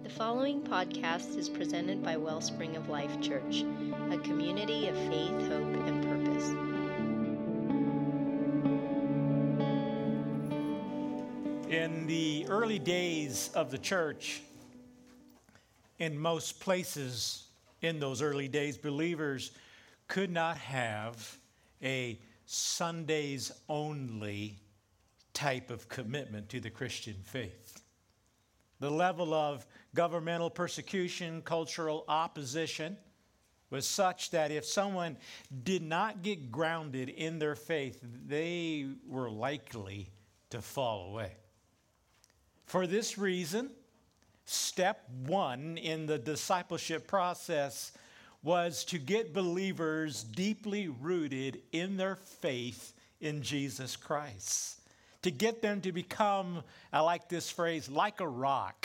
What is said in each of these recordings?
The following podcast is presented by Wellspring of Life Church, a community of faith, hope, and purpose. In the early days of the church, in most places in those early days, believers could not have a Sundays only type of commitment to the Christian faith. The level of governmental persecution, cultural opposition was such that if someone did not get grounded in their faith, they were likely to fall away. For this reason, step one in the discipleship process was to get believers deeply rooted in their faith in Jesus Christ. To get them to become, I like this phrase, like a rock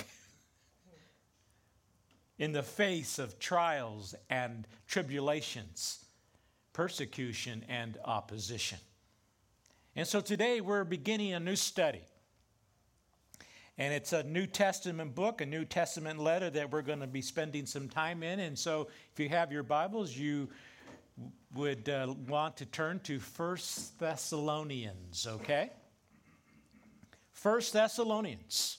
in the face of trials and tribulations, persecution and opposition. And so today we're beginning a new study. And it's a New Testament book, a New Testament letter that we're going to be spending some time in. And so if you have your Bibles, you would want to turn to 1 Thessalonians, okay? 1 Thessalonians.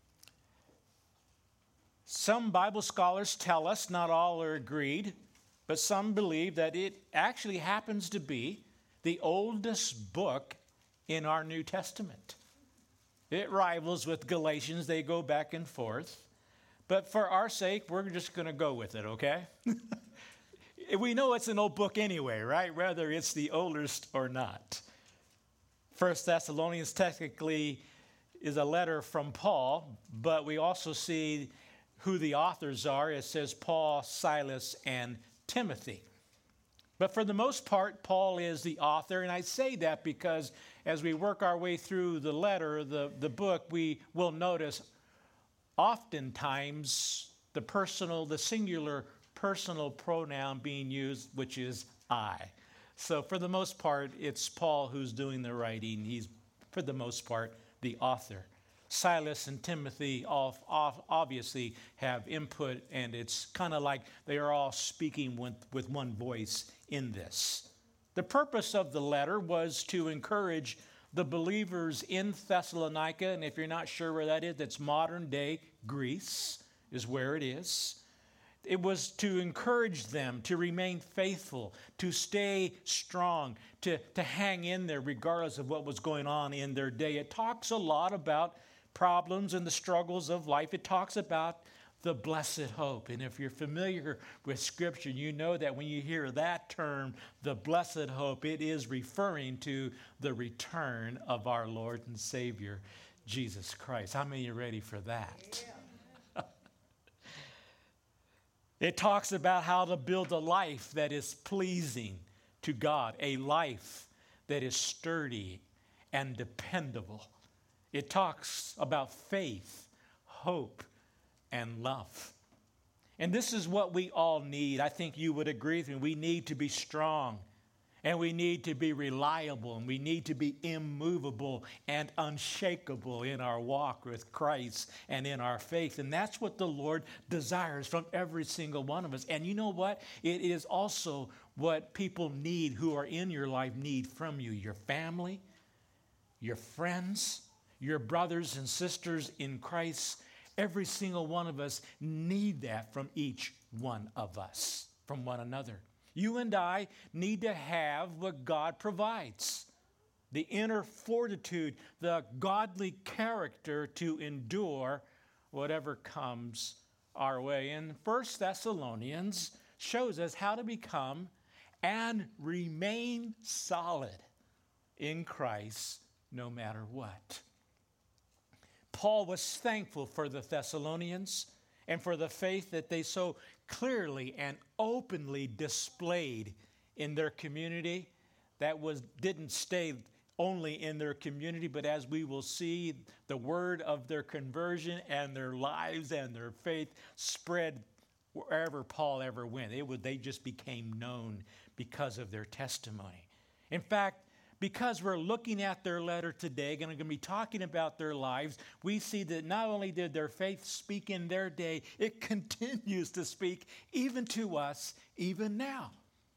Some Bible scholars tell us, not all are agreed, but some believe that it actually happens to be the oldest book in our New Testament. It rivals with Galatians. They go back and forth. But for our sake, we're just going to go with it, okay? We know it's an old book anyway, right? Whether it's the oldest or not. 1 Thessalonians technically is a letter from Paul, but we also see who the authors are. It says Paul, Silas, and Timothy. But for the most part, Paul is the author, and I say that because as we work our way through the letter, the book, we will notice oftentimes the singular personal pronoun being used, which is I. So for the most part, it's Paul who's doing the writing. He's, for the most part, the author. Silas and Timothy obviously have input, and it's kind of like they are all speaking with one voice in this. The purpose of the letter was to encourage the believers in Thessalonica, and if you're not sure where that is, that's modern day Greece is where it is. It was to encourage them to remain faithful, to stay strong, to hang in there regardless of what was going on in their day. It talks a lot about problems and the struggles of life. It talks about the blessed hope. And if you're familiar with Scripture, you know that when you hear that term, the blessed hope, it is referring to the return of our Lord and Savior, Jesus Christ. How many are ready for that? Yeah. It talks about how to build a life that is pleasing to God, a life that is sturdy and dependable. It talks about faith, hope, and love. And this is what we all need. I think you would agree with me. We need to be strong, and we need to be reliable, and we need to be immovable and unshakable in our walk with Christ and in our faith. And that's what the Lord desires from every single one of us. And you know what? It is also what people need who are in your life need from you. Your family, your friends, your brothers and sisters in Christ. Every single one of us need that from each one of us, from one another. You and I need to have what God provides. The inner fortitude, the godly character to endure whatever comes our way. And 1 Thessalonians shows us how to become and remain solid in Christ no matter what. Paul was thankful for the Thessalonians and for the faith that they so clearly and openly displayed in their community. That didn't stay only in their community, but as we will see, the word of their conversion and their lives and their faith spread wherever Paul ever went. They just became known because of their testimony. In fact, because we're looking at their letter today and going to be talking about their lives, we see that not only did their faith speak in their day, it continues to speak even to us, even now.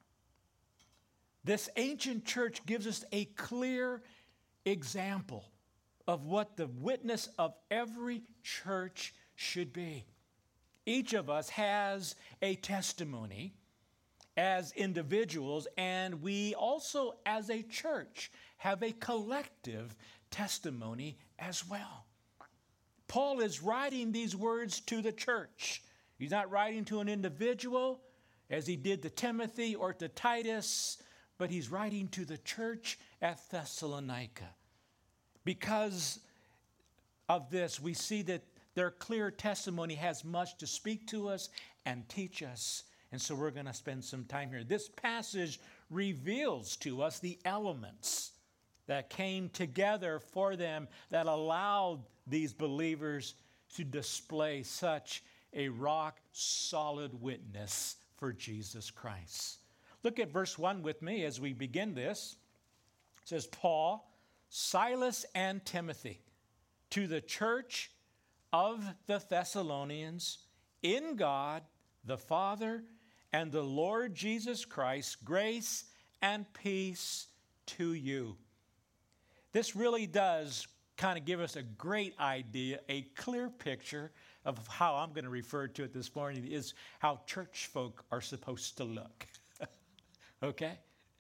This ancient church gives us a clear example of what the witness of every church should be. Each of us has a testimony as individuals, and we also, as a church, have a collective testimony as well. Paul is writing these words to the church. He's not writing to an individual as he did to Timothy or to Titus, but he's writing to the church at Thessalonica. Because of this, we see that their clear testimony has much to speak to us and teach us. And so we're going to spend some time here. This passage reveals to us the elements that came together for them that allowed these believers to display such a rock-solid witness for Jesus Christ. Look at verse 1 with me as we begin this. It says, Paul, Silas, and Timothy, to the church of the Thessalonians, in God the Father and the Lord Jesus Christ, grace and peace to you. This really does kind of give us a great idea, a clear picture of how I'm going to refer to it this morning is how church folk are supposed to look. Okay?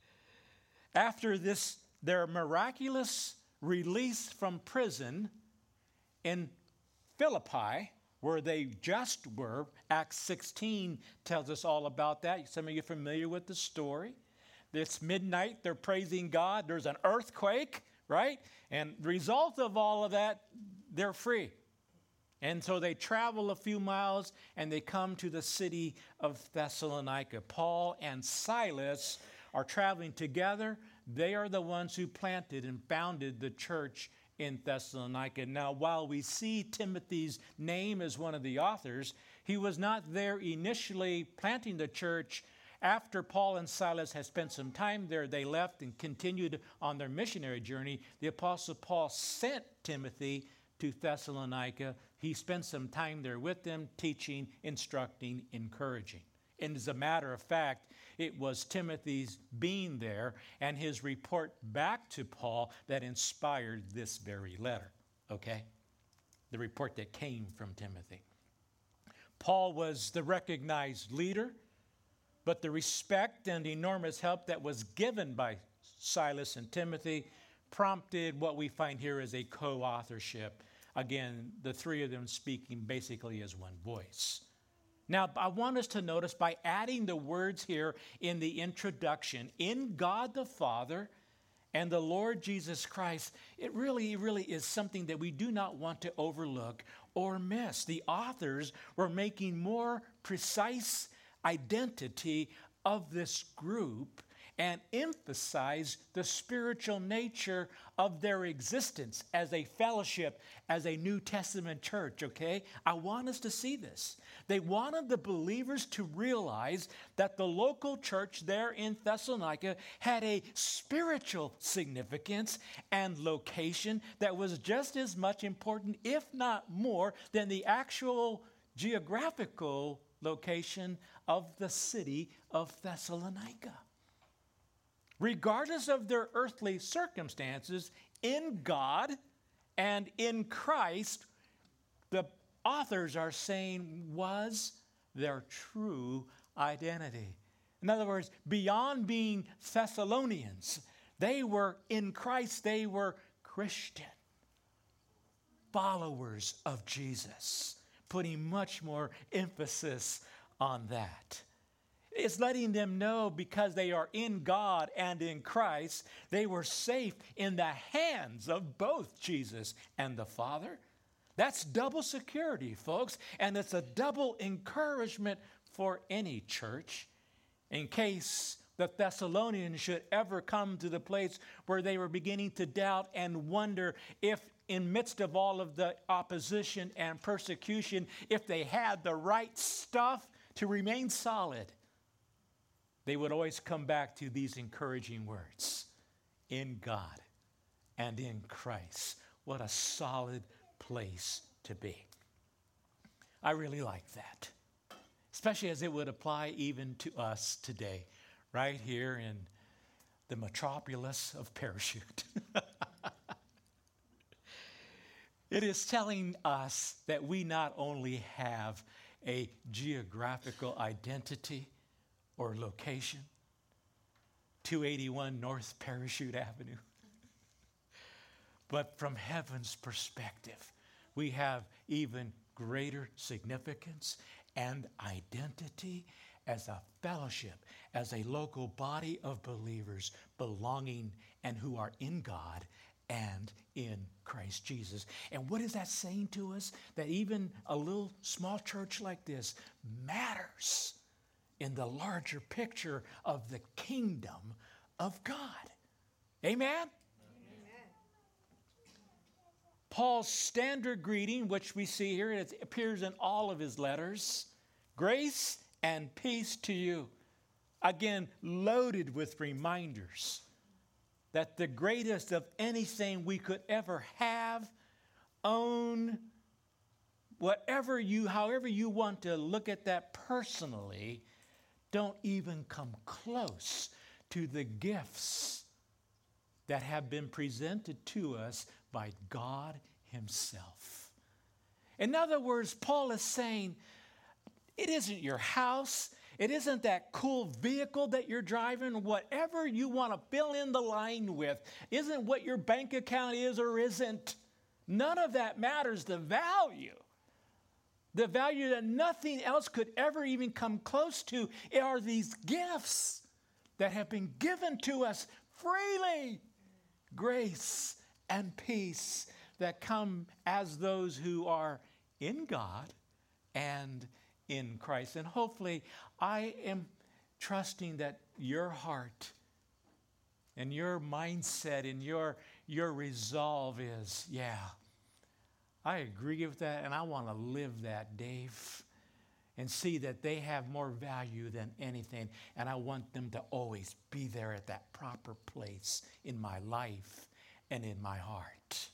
After this, their miraculous release from prison in Philippi, where they just were, Acts 16 tells us all about that. Some of you are familiar with the story. It's midnight, they're praising God. There's an earthquake, right? And the result of all of that, they're free. And so they travel a few miles and they come to the city of Thessalonica. Paul and Silas are traveling together. They are the ones who planted and founded the church in Thessalonica. Now, while we see Timothy's name as one of the authors, he was not there initially planting the church. After Paul and Silas had spent some time there, they left and continued on their missionary journey. The Apostle Paul sent Timothy to Thessalonica. He spent some time there with them, teaching, instructing, encouraging. And as a matter of fact, it was Timothy's being there and his report back to Paul that inspired this very letter, okay? The report that came from Timothy. Paul was the recognized leader, but the respect and enormous help that was given by Silas and Timothy prompted what we find here as a co-authorship. Again, the three of them speaking basically as one voice. Now, I want us to notice by adding the words here in the introduction, in God the Father and the Lord Jesus Christ, it really is something that we do not want to overlook or miss. The authors were making more precise identity of this group and emphasize the spiritual nature of their existence as a fellowship, as a New Testament church, okay? I want us to see this. They wanted the believers to realize that the local church there in Thessalonica had a spiritual significance and location that was just as much important, if not more, than the actual geographical location of the city of Thessalonica. Regardless of their earthly circumstances, in God and in Christ, the authors are saying was their true identity. In other words, beyond being Thessalonians, they were in Christ, they were Christian followers of Jesus, putting much more emphasis on that. It's letting them know because they are in God and in Christ, they were safe in the hands of both Jesus and the Father. That's double security, folks, and it's a double encouragement for any church in case the Thessalonians should ever come to the place where they were beginning to doubt and wonder if in midst of all of the opposition and persecution, if they had the right stuff to remain solid. They would always come back to these encouraging words. in God and in Christ. What a solid place to be. I really like that, especially as it would apply even to us today, right here in the metropolis of Parachute. It is telling us that we not only have a geographical identity or location, 281 North Parachute Avenue, but from heaven's perspective, we have even greater significance and identity as a fellowship, as a local body of believers belonging and who are in God and in Christ Jesus. And what is that saying to us? That even a little small church like this matters in the larger picture of the kingdom of God. Amen? Paul's standard greeting, which we see here, it appears in all of his letters. Grace and peace to you. Again, loaded with reminders that the greatest of anything we could ever have, own, however you want to look at that personally, don't even come close to the gifts that have been presented to us by God himself. In other words, Paul is saying, it isn't your house, it isn't that cool vehicle that you're driving, whatever you want to fill in the line with, isn't what your bank account is or isn't. None of that matters. The value that nothing else could ever even come close to are these gifts that have been given to us freely. Grace and peace that come as those who are in God and in Christ. And hopefully I am trusting that your heart and your mindset and your resolve is, yeah, I agree with that and I want to live that, Dave, and see that they have more value than anything. And I want them to always be there at that proper place in my life and in my heart.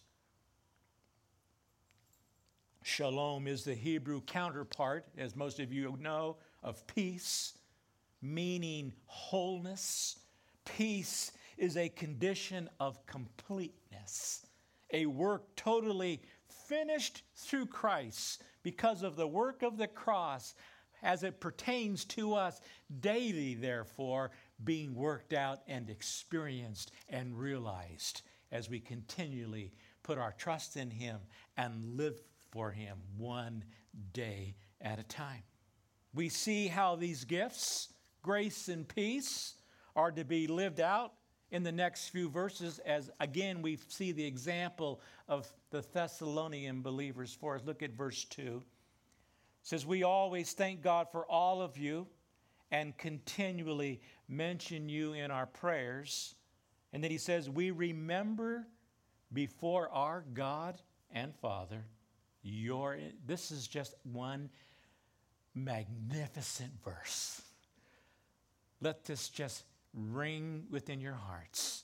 Shalom is the Hebrew counterpart, as most of you know, of peace, meaning wholeness. Peace is a condition of completeness, a work totally finished through Christ because of the work of the cross as it pertains to us daily, therefore, being worked out and experienced and realized as we continually put our trust in him and live for him one day at a time. We see how these gifts, grace and peace, are to be lived out in the next few verses as, again, we see the example of the Thessalonian believers for us. Look at verse 2. It says, we always thank God for all of you and continually mention you in our prayers. And then he says, we remember before our God and Father this is just one magnificent verse. Let this just ring within your hearts.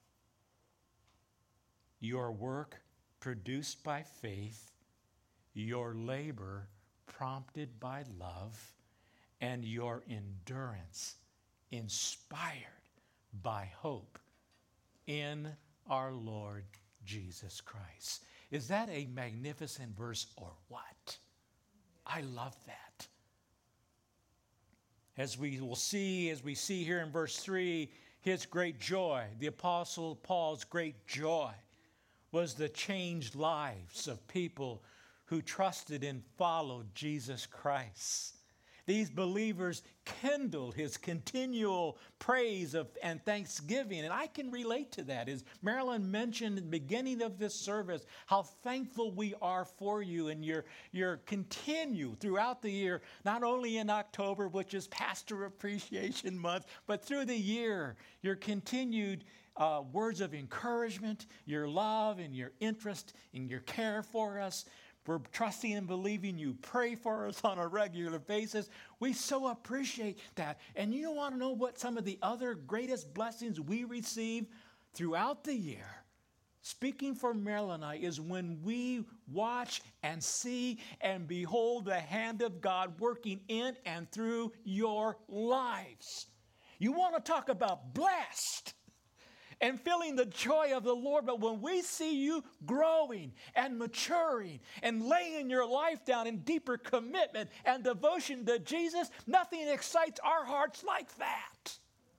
Your work produced by faith, your labor prompted by love, and your endurance inspired by hope in our Lord Jesus Christ. Is that a magnificent verse or what? I love that. As we see here in verse 3, his great joy, the Apostle Paul's great joy, was the changed lives of people who trusted and followed Jesus Christ. These believers kindled his continual praise and thanksgiving. And I can relate to that. As Marilyn mentioned at the beginning of this service, how thankful we are for you and your continue throughout the year, not only in October, which is Pastor Appreciation Month, but through the year, your continued words of encouragement, your love and your interest and your care for us. We're trusting and believing you pray for us on a regular basis. We so appreciate that. And you want to know what some of the other greatest blessings we receive? throughout the year, speaking for Meryl and I, is when we watch and see and behold the hand of God working in and through your lives. You want to talk about blessed and feeling the joy of the Lord, but when we see you growing and maturing and laying your life down in deeper commitment and devotion to Jesus, nothing excites our hearts like that.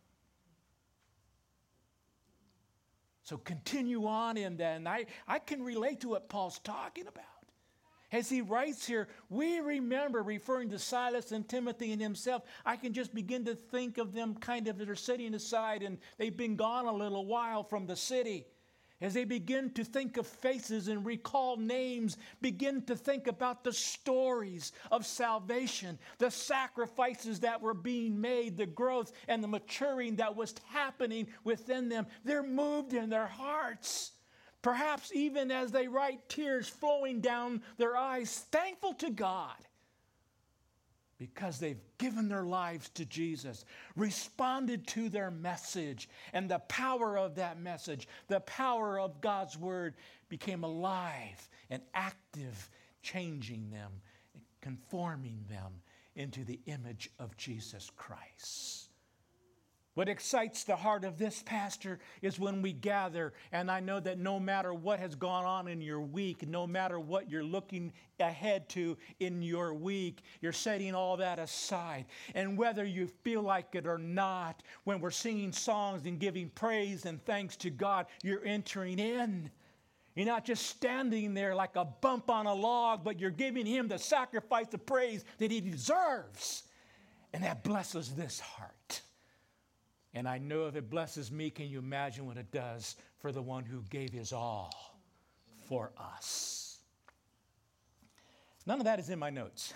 So continue on in that, and I can relate to what Paul's talking about. As he writes here, we remember, referring to Silas and Timothy and himself, I can just begin to think of them kind of, they're sitting aside and they've been gone a little while from the city. As they begin to think of faces and recall names, begin to think about the stories of salvation, the sacrifices that were being made, the growth and the maturing that was happening within them. They're moved in their hearts. Perhaps even as they write, tears flowing down their eyes, thankful to God because they've given their lives to Jesus, responded to their message, and the power of that message, the power of God's word became alive and active, changing them, conforming them into the image of Jesus Christ. What excites the heart of this pastor is when we gather, and I know that no matter what has gone on in your week, no matter what you're looking ahead to in your week, you're setting all that aside. And whether you feel like it or not, when we're singing songs and giving praise and thanks to God, you're entering in. You're not just standing there like a bump on a log, but you're giving him the sacrifice of praise that he deserves. And that blesses this heart. And I know if it blesses me, can you imagine what it does for the one who gave his all for us? None of that is in my notes.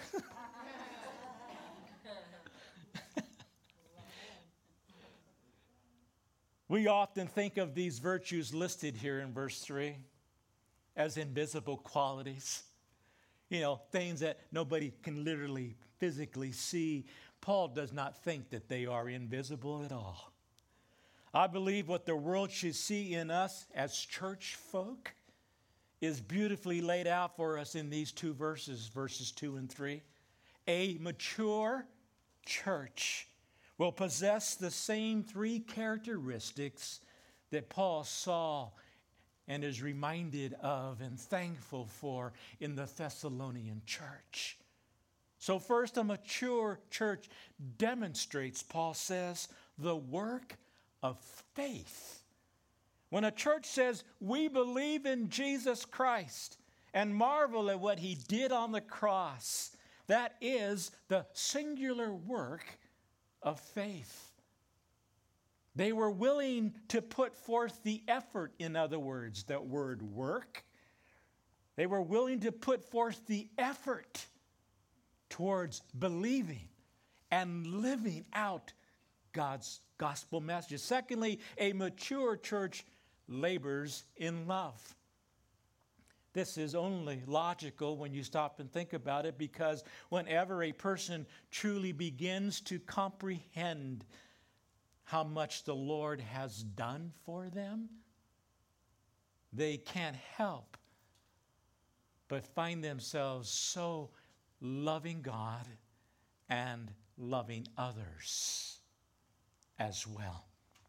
We often think of these virtues listed here in verse 3 as invisible qualities. You know, things that nobody can literally, physically see. Paul does not think that they are invisible at all. I believe what the world should see in us as church folk is beautifully laid out for us in these two verses, verses 2 and 3. A mature church will possess the same three characteristics that Paul saw and is reminded of and thankful for in the Thessalonian church. So first, a mature church demonstrates, Paul says, the work of faith. When a church says, we believe in Jesus Christ and marvel at what he did on the cross, that is the singular work of faith. They were willing to put forth the effort, in other words, that word work. They were willing to put forth the effort towards believing and living out God's gospel message. Secondly, a mature church labors in love. This is only logical when you stop and think about it, because whenever a person truly begins to comprehend how much the Lord has done for them, they can't help but find themselves so loving God and loving others as well.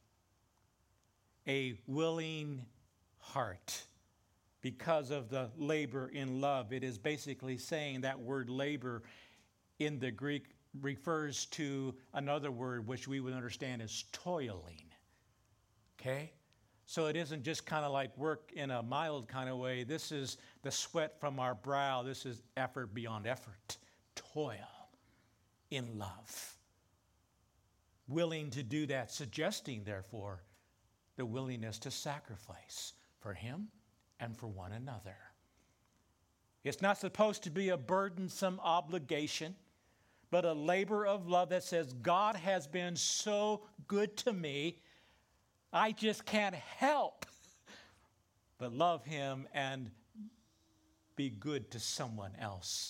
A willing heart, because of the labor in love. It is basically saying that word labor in the Greek refers to another word which we would understand as toiling. Okay? So it isn't just kind of like work in a mild kind of way. This is the sweat from our brow. This is effort beyond effort. Toil in love. Willing to do that, suggesting, therefore, the willingness to sacrifice for him and for one another. It's not supposed to be a burdensome obligation, but a labor of love that says, God has been so good to me, I just can't help but love him and be good to someone else,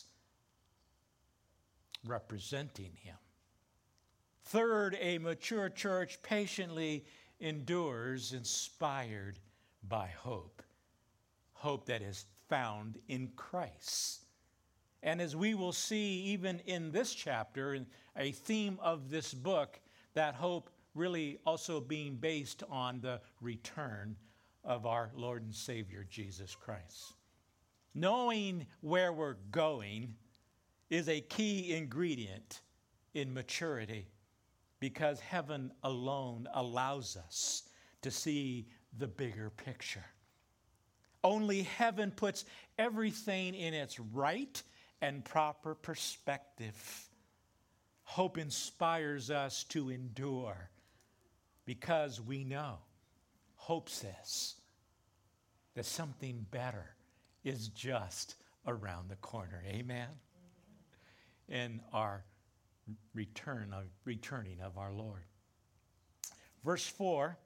representing him. Third, a mature church patiently endures inspired by hope. Hope that is found in Christ. And as we will see even in this chapter, a theme of this book, that hope really also being based on the return of our Lord and Savior, Jesus Christ. Knowing where we're going is a key ingredient in maturity, because heaven alone allows us to see the bigger picture. Only heaven puts everything in its right and proper perspective. Hope inspires us to endure because we know, hope says, that something better is just around the corner. Amen? In our returning of our Lord. Verse 4,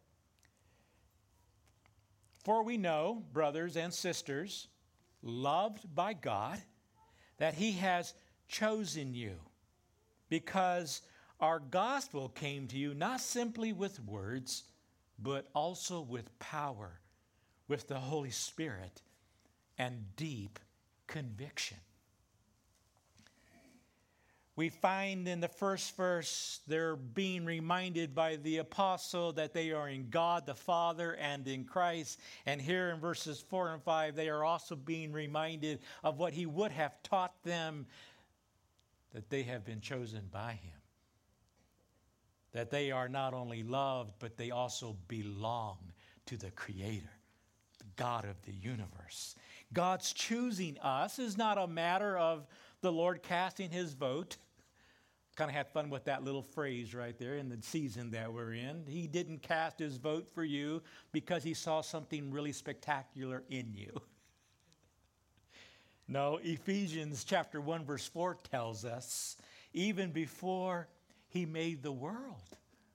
for we know, brothers and sisters, loved by God, that he has chosen you, because our gospel came to you not simply with words, but also with power, with the Holy Spirit, and deep conviction. We find in the first verse, they're being reminded by the apostle that they are in God the Father and in Christ. And here in verses 4 and 5, they are also being reminded of what he would have taught them, that they have been chosen by him. That they are not only loved, but they also belong to the Creator, the God of the universe. God's choosing us is not a matter of the Lord casting his vote. Kind of had fun with that little phrase right there in the season that we're in. He didn't cast his vote for you because he saw something really spectacular in you. No, Ephesians chapter 1 verse 4 tells us, even before he made the world,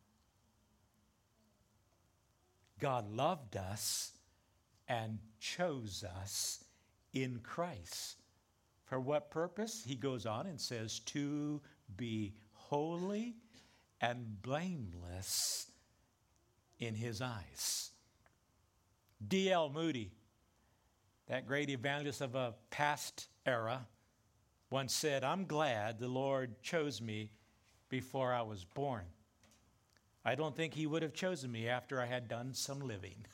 God loved us and chose us in Christ. For what purpose? He goes on and says, to be holy and blameless in his eyes. D.L. Moody, that great evangelist of a past era, once said, I'm glad the Lord chose me before I was born. I don't think he would have chosen me after I had done some living.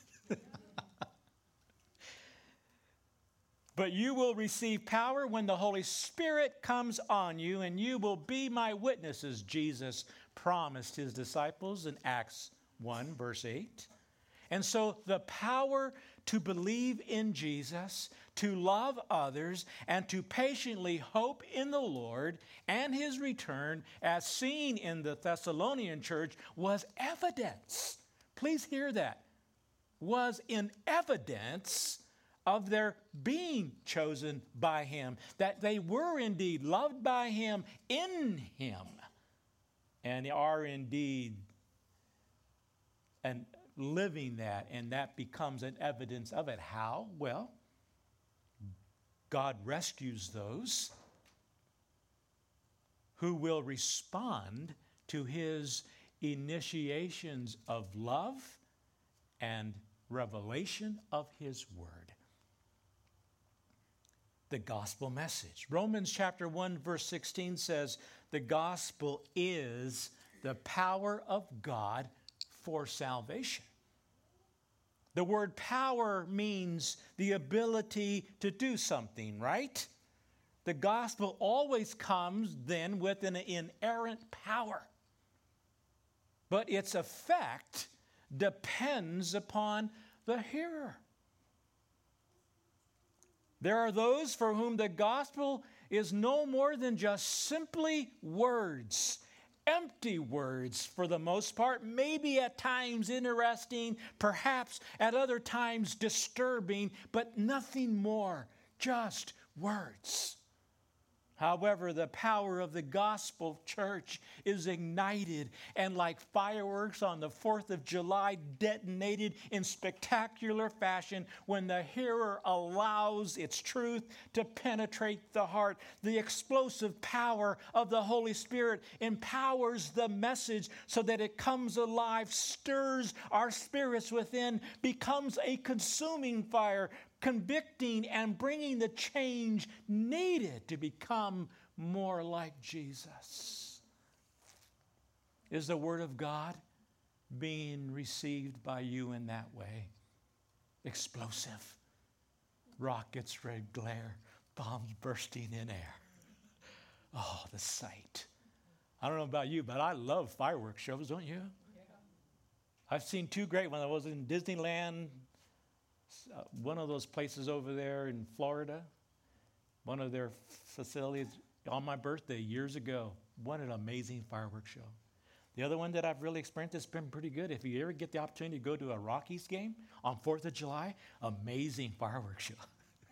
But you will receive power when the Holy Spirit comes on you, and you will be my witnesses, Jesus promised his disciples in Acts 1, verse 8. And so the power to believe in Jesus, to love others, and to patiently hope in the Lord and his return, as seen in the Thessalonian church, was evidence. Please hear that. Was in evidence of their being chosen by him, that they were indeed loved by him in him, and are indeed and living that, and that becomes an evidence of it. How? Well, God rescues those who will respond to his initiations of love and revelation of his word. The gospel message. Romans chapter 1 verse 16 says, the gospel is the power of God for salvation. The word power means the ability to do something, right? The gospel always comes then with an inerrant power. But its effect depends upon the hearer. There are those for whom the gospel is no more than just simply words, empty words for the most part, maybe at times interesting, perhaps at other times disturbing, but nothing more, just words. However, the power of the gospel, church, is ignited and like fireworks on the 4th of July detonated in spectacular fashion when the hearer allows its truth to penetrate the heart. The explosive power of the Holy Spirit empowers the message so that it comes alive, stirs our spirits within, becomes a consuming fire, convicting and bringing the change needed to become more like Jesus. Is the Word of God being received by you in that way? Explosive. Rockets, red glare, bombs bursting in air. Oh, the sight. I don't know about you, but I love fireworks shows, don't you? Yeah. I've seen two great ones. I was in Disneyland, one of those places over there in Florida, one of their facilities on my birthday years ago. What an amazing fireworks show. The other one that I've really experienced has been pretty good. If you ever get the opportunity to go to a Rockies game on 4th of July, amazing fireworks show.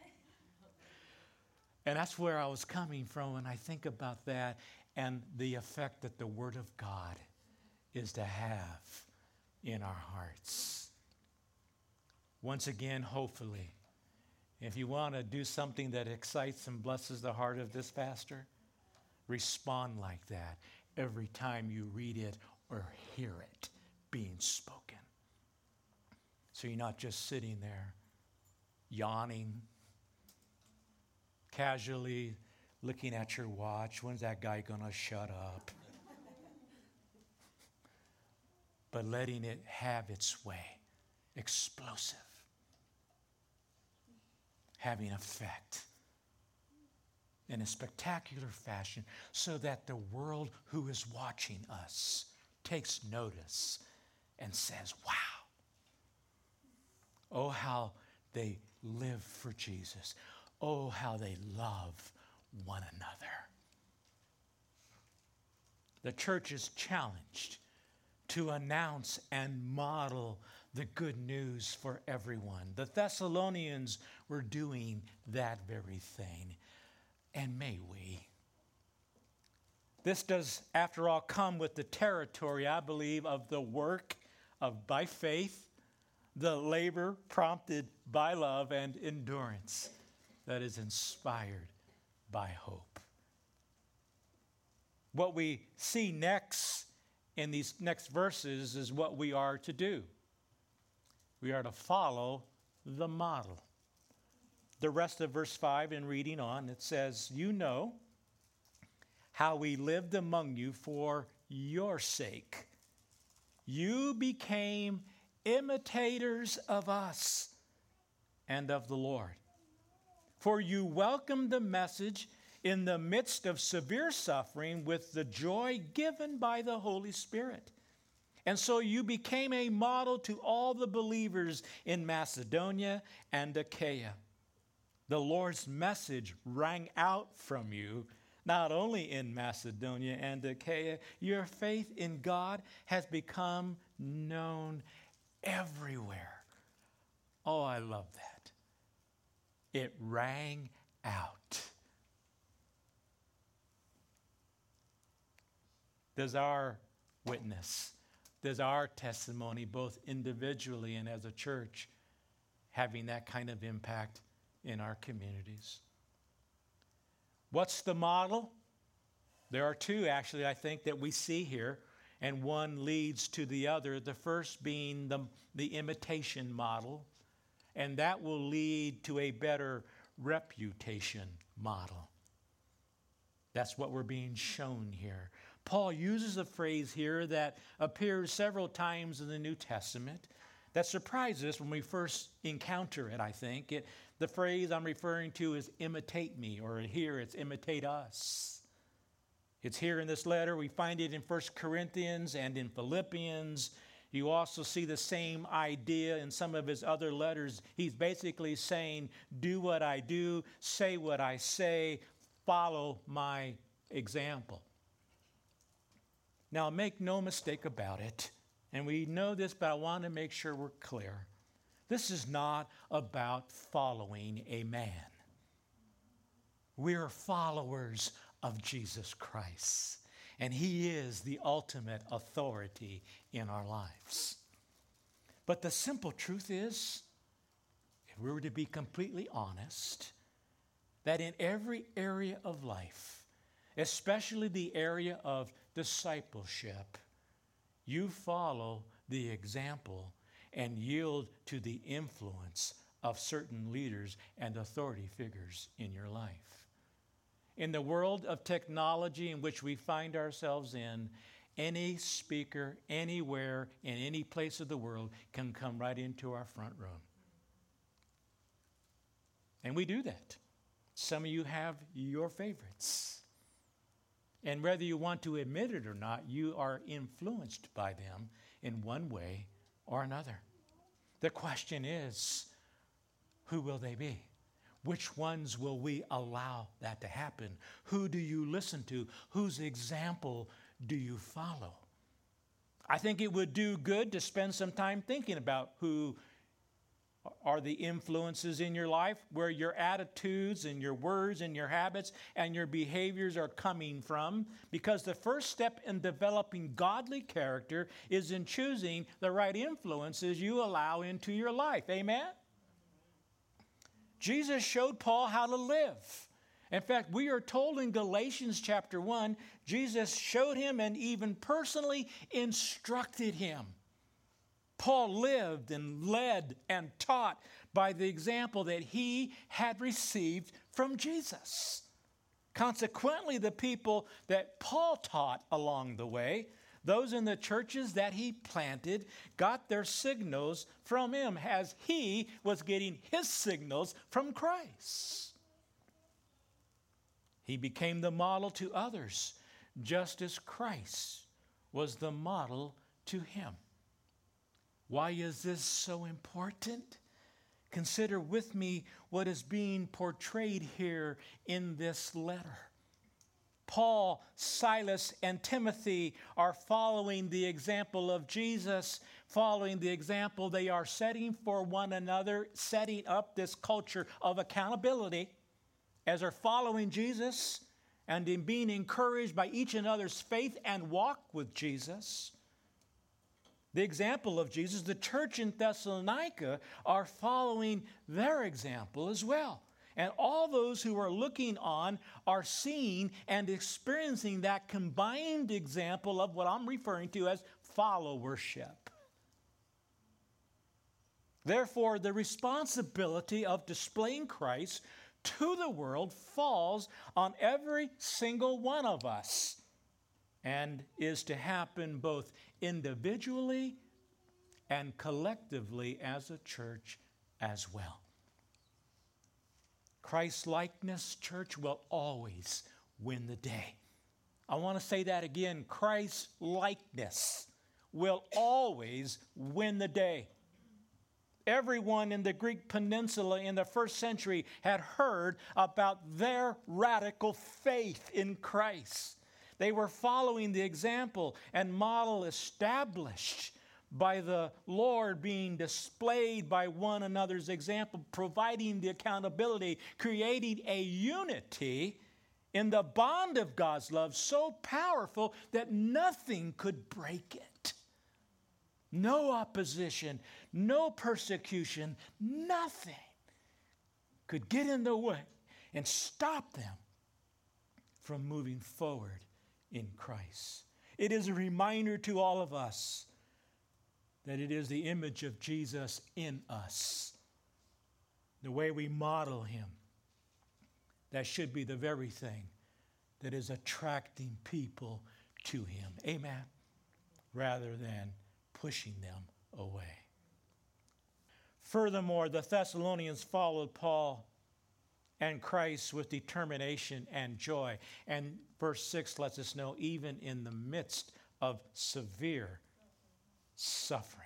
And that's where I was coming from when I think about that and the effect that the Word of God is to have in our hearts. Once again, hopefully, if you want to do something that excites and blesses the heart of this pastor, respond like that every time you read it or hear it being spoken. So you're not just sitting there yawning, casually looking at your watch. When's that guy going to shut up? But letting it have its way, explosive, having effect in a spectacular fashion so that the world who is watching us takes notice and says, wow, oh, how they live for Jesus. Oh, how they love one another. The church is challenged to announce and model the good news for everyone. The Thessalonians were doing that very thing, and may we. This does, after all, come with the territory, I believe, of the work of by faith, the labor prompted by love, and endurance that is inspired by hope. What we see next in these next verses is what we are to do. We are to follow the model. The rest of verse 5 in reading on, it says, you know how we lived among you for your sake. You became imitators of us and of the Lord. For you welcomed the message in the midst of severe suffering with the joy given by the Holy Spirit. And so you became a model to all the believers in Macedonia and Achaia. The Lord's message rang out from you, not only in Macedonia and Achaia. Your faith in God has become known everywhere. Oh, I love that. It rang out. Does our witness, does our testimony, both individually and as a church, having that kind of impact in our communities? What's the model? There are two, actually, I think, that we see here, and one leads to the other. The first being the imitation model, and that will lead to a better reputation model. That's what we're being shown here. Paul uses a phrase here that appears several times in the New Testament that surprises us when we first encounter it, I think. The phrase I'm referring to is imitate me, or here it's imitate us. It's here in this letter. We find it in 1 Corinthians and in Philippians. You also see the same idea in some of his other letters. He's basically saying, do what I do, say what I say, follow my example. Now, make no mistake about it, and we know this, but I want to make sure we're clear. This is not about following a man. We're followers of Jesus Christ, and He is the ultimate authority in our lives. But the simple truth is, if we were to be completely honest, that in every area of life, especially the area of discipleship, you follow the example and yield to the influence of certain leaders and authority figures in your life. In the world of technology in which we find ourselves in, any speaker, anywhere, in any place of the world can come right into our front room. And we do that. Some of you have your favorites. And whether you want to admit it or not, you are influenced by them in one way or another. The question is, who will they be? Which ones will we allow that to happen? Who do you listen to? Whose example do you follow? I think it would do good to spend some time thinking about who are the influences in your life, where your attitudes and your words and your habits and your behaviors are coming from. Because the first step in developing godly character is in choosing the right influences you allow into your life. Amen? Jesus showed Paul how to live. In fact, we are told in Galatians chapter 1, Jesus showed him and even personally instructed him. Paul lived and led and taught by the example that he had received from Jesus. Consequently, the people that Paul taught along the way, those in the churches that he planted, got their signals from him as he was getting his signals from Christ. He became the model to others, just as Christ was the model to him. Why is this so important? Consider with me what is being portrayed here in this letter. Paul, Silas, and Timothy are following the example of Jesus, following the example they are setting for one another, setting up this culture of accountability as they're following Jesus and in being encouraged by each another's faith and walk with Jesus. The example of Jesus, the church in Thessalonica are following their example as well. And all those who are looking on are seeing and experiencing that combined example of what I'm referring to as followership. Therefore, the responsibility of displaying Christ to the world falls on every single one of us and is to happen both individually and collectively as a church as well. Christ-likeness, church, will always win the day. I want to say that again. Christ-likeness will always win the day. Everyone in the Greek peninsula in the first century had heard about their radical faith in Christ. They were following the example and model established by the Lord, being displayed by one another's example, providing the accountability, creating a unity in the bond of God's love so powerful that nothing could break it. No opposition, no persecution, nothing could get in the way and stop them from moving forward in Christ. It is a reminder to all of us that it is the image of Jesus in us, the way we model him, that should be the very thing that is attracting people to him. Amen. Rather than pushing them away. Furthermore, the Thessalonians followed Paul and Christ with determination and joy. And verse 6 lets us know, even in the midst of severe suffering.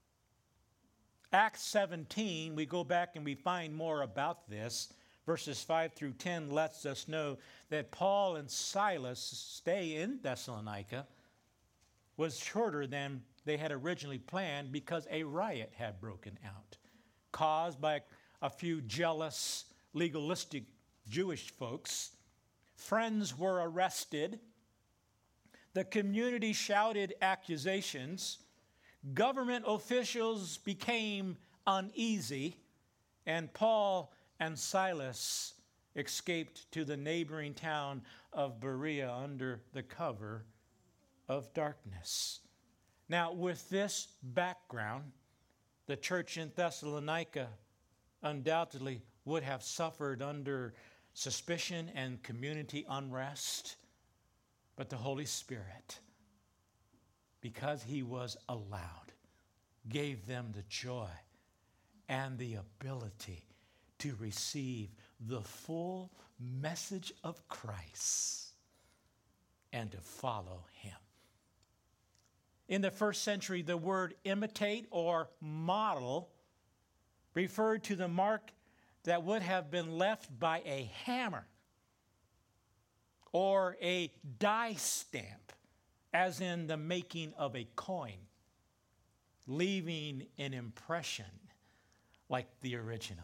Acts 17, we go back and we find more about this. Verses 5 through 10 lets us know that Paul and Silas' stay in Thessalonica was shorter than they had originally planned because a riot had broken out, caused by a few jealous, legalistic Jewish folks. Friends were arrested. The community shouted accusations. Government officials became uneasy, and Paul and Silas escaped to the neighboring town of Berea under the cover of darkness. Now, with this background, the church in Thessalonica undoubtedly would have suffered under suspicion and community unrest, but the Holy Spirit, because he was allowed, gave them the joy and the ability to receive the full message of Christ and to follow him. In the first century, the word imitate or model referred to the mark that would have been left by a hammer or a die stamp, as in the making of a coin, leaving an impression like the original.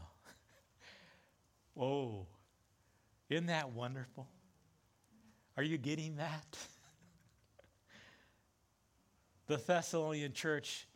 Oh, isn't that wonderful? Are you getting that? The Thessalonian church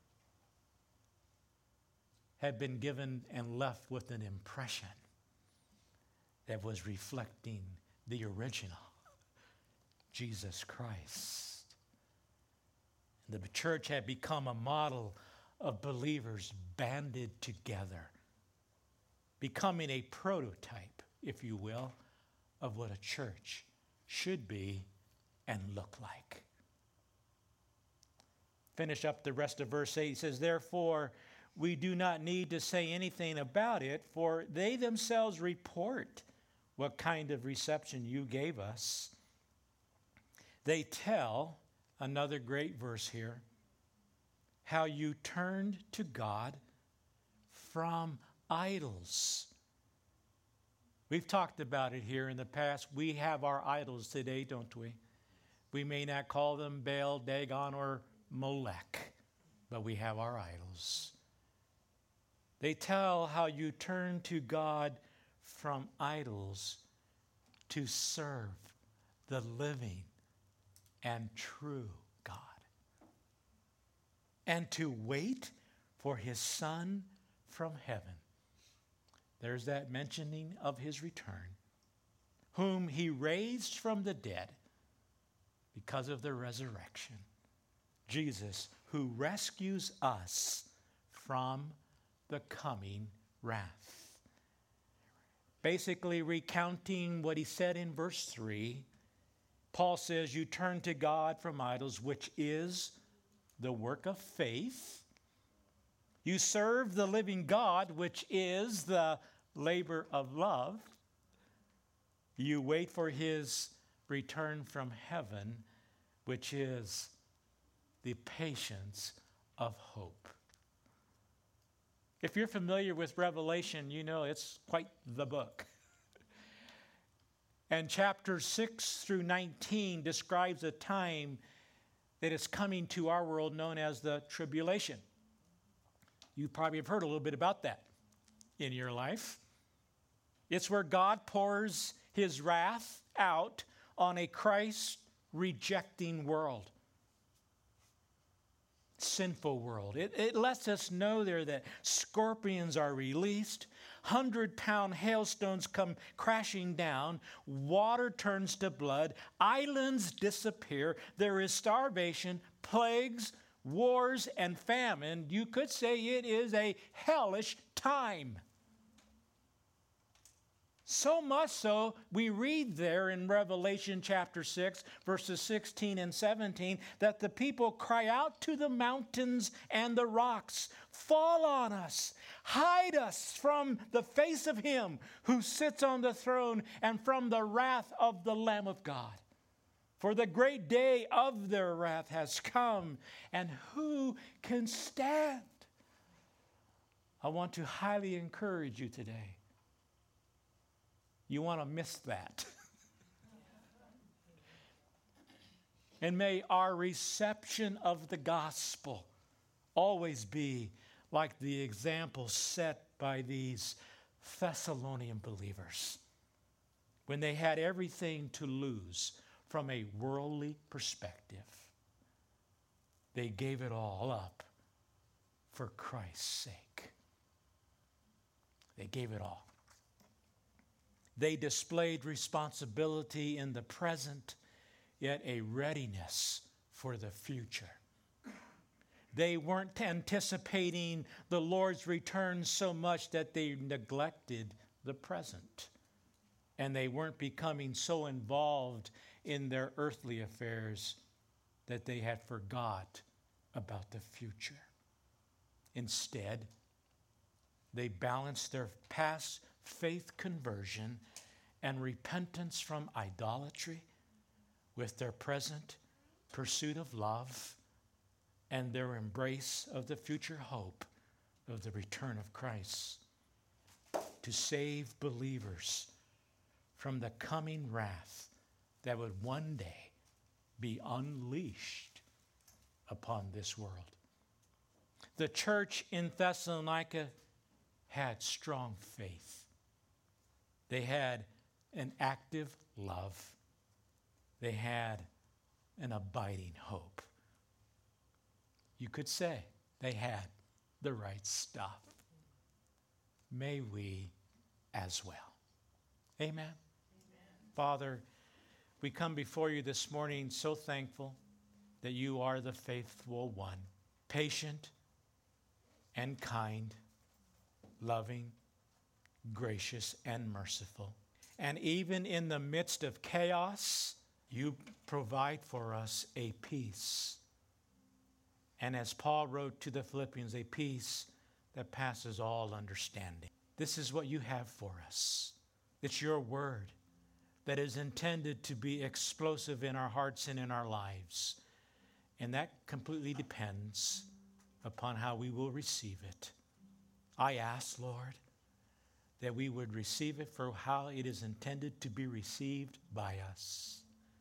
had been given and left with an impression that was reflecting the original, Jesus Christ. The church had become a model of believers banded together, becoming a prototype, if you will, of what a church should be and look like. Finish up the rest of verse 8. He says, therefore, we do not need to say anything about it, for they themselves report what kind of reception you gave us. They tell, another great verse here, how you turned to God from idols. We've talked about it here in the past. We have our idols today, don't we? We may not call them Baal, Dagon, or Molech, but we have our idols. They tell how you turn to God from idols to serve the living and true God, and to wait for his Son from heaven. There's that mentioning of his return, whom he raised from the dead because of the resurrection. Jesus, who rescues us from the coming wrath. Basically recounting what he said in verse 3, Paul says, you turn to God from idols, which is the work of faith. You serve the living God, which is the labor of love. You wait for his return from heaven, which is the patience of hope. If you're familiar with Revelation, you know it's quite the book. And chapters 6 through 19 describes a time that is coming to our world known as the tribulation. You probably have heard a little bit about that in your life. It's where God pours his wrath out on a Christ-rejecting world. Sinful world. It lets us know there that scorpions are released, 100-pound hailstones come crashing down, water turns to blood, islands disappear, there is starvation, plagues, wars, and famine. You could say it is a hellish time. So much so, we read there in Revelation chapter 6, verses 16 and 17, that the people cry out to the mountains and the rocks, fall on us, hide us from the face of him who sits on the throne and from the wrath of the Lamb of God. For the great day of their wrath has come, and who can stand? I want to highly encourage you today. You want to miss that. And may our reception of the gospel always be like the example set by these Thessalonian believers. when they had everything to lose from a worldly perspective, they gave it all up for Christ's sake. They gave it all. They displayed responsibility in the present, yet a readiness for the future. They weren't anticipating the Lord's return so much that they neglected the present. And they weren't becoming so involved in their earthly affairs that they had forgot about the future. Instead, they balanced their past faith conversion and repentance from idolatry with their present pursuit of love and their embrace of the future hope of the return of Christ to save believers from the coming wrath that would one day be unleashed upon this world. The church in Thessalonica had strong faith. They had an active love. They had an abiding hope. You could say they had the right stuff. May we as well. Amen. Amen. Father, we come before you this morning so thankful that you are the faithful one, patient and kind, loving, gracious, and merciful. And even in the midst of chaos, you provide for us a peace. And as Paul wrote to the Philippians, a peace that passes all understanding. This is what you have for us. It's your word that is intended to be explosive in our hearts and in our lives. And that completely depends upon how we will receive it. I ask, Lord, that we would receive it for how it is intended to be received by us.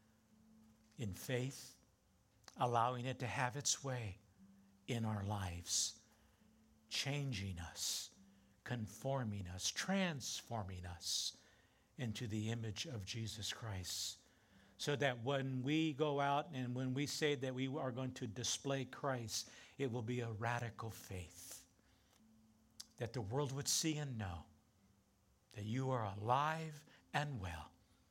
In faith, allowing it to have its way in our lives, changing us, conforming us, transforming us into the image of Jesus Christ. So that when we go out and when we say that we are going to display Christ, it will be a radical faith. That the world would see and know that you are alive and well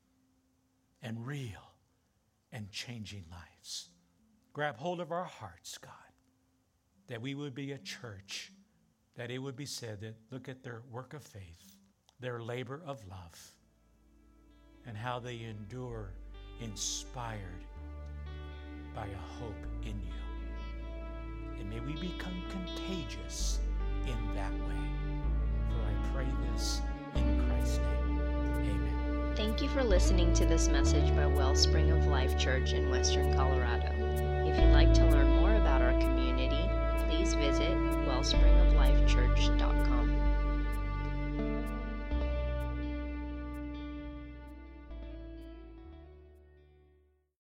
and real and changing lives. Grab hold of our hearts, God, that we would be a church, that it would be said that look at their work of faith, their labor of love, and how they endure inspired by a hope in you. And may we become contagious in that way. For I pray this in Christ's name. Amen. Thank you for listening to this message by Wellspring of Life Church in Western Colorado. If you'd like to learn more about our community, please visit wellspringoflifechurch.com.